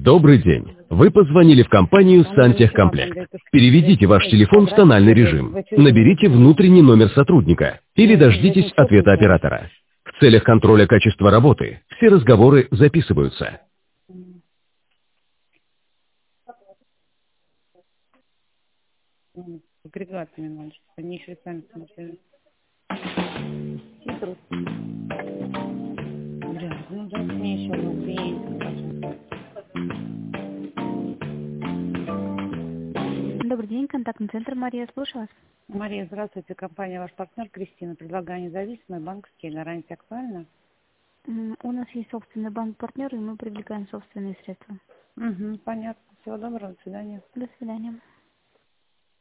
Добрый день. Вы позвонили в компанию «Сантехкомплект». Переведите ваш телефон в тональный режим. Наберите внутренний номер сотрудника или дождитесь ответа оператора. В целях контроля качества работы все разговоры записываются. Агрегатами надо, чтобы они еще и сами смотрели. Цитрус. Бля, ну дайте мне еще одну клиентку. Добрый день, контактный центр Мария, слушаю вас. Мария, здравствуйте. Компания «Ваш партнер» Кристина. Предлагаю независимые банковские гарантии. Актуально? У нас есть собственный банк-партнер, и мы привлекаем собственные средства. Понятно. Всего доброго. До свидания. До свидания.